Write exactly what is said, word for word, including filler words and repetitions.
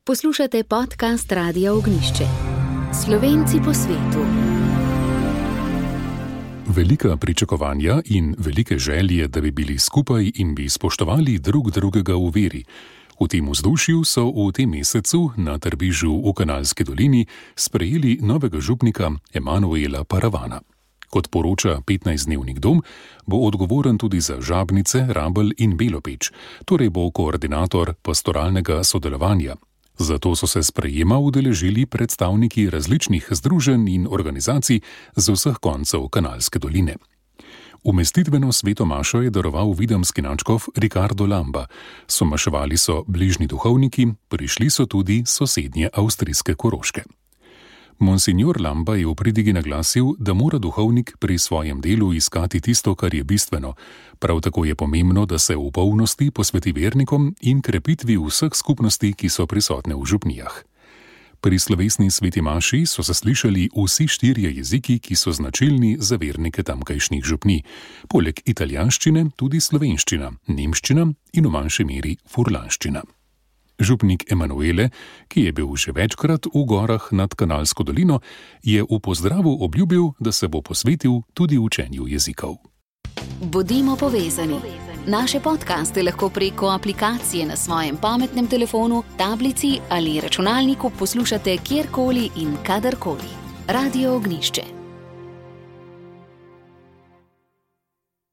Poslušate podcast Radia Ognjišče. Slovenci po svetu. Velika pričakovanja in velike želje, da bi bili skupaj in bi spoštovali drug drugega v veri. V tem vzdušju so v tem mesecu na Trbižu v Kanalski dolini sprejeli novega župnika Emanuela Paravana. Kot poroča petnajstdnevnik Dom, bo odgovoren tudi za Žabnice, Rabelj in Belopeč, torej bo koordinator pastoralnega sodelovanja. Zato so se sprejema udeležili predstavniki različnih združenj in organizacij z vseh koncev Kanalske doline. Umestitveno sveto mašo je daroval videmski nadškof Ricardo Lamba. Somaševali so bližnji duhovniki, prišli so tudi sosednje avstrijske Koroške. Monsignor Lamba je v pridigi naglasil, da mora duhovnik pri svojem delu iskati tisto, kar je bistveno. Prav tako je pomembno, da se v polnosti posveti vernikom in krepitvi vseh skupnosti, ki so prisotne v župnijah. Pri slovesni sveti maši so se slišali vsi štirje jeziki, ki so značilni za vernike tamkajšnjih župnij. Poleg italijanščine tudi slovenščina, nemščina in v manjši meri furlanščina. Župnik Emanuele, ki je bil že večkrat v gorah nad Kanalsko dolino, je v pozdravu obljubil, da se bo posvetil tudi učenju jezikov. Bodimo povezani. Naše podcaste lahko preko aplikacije na svojem pametnem telefonu, tablici ali računalniku poslušate kjerkoli in kadarkoli. Radio Ognjišče.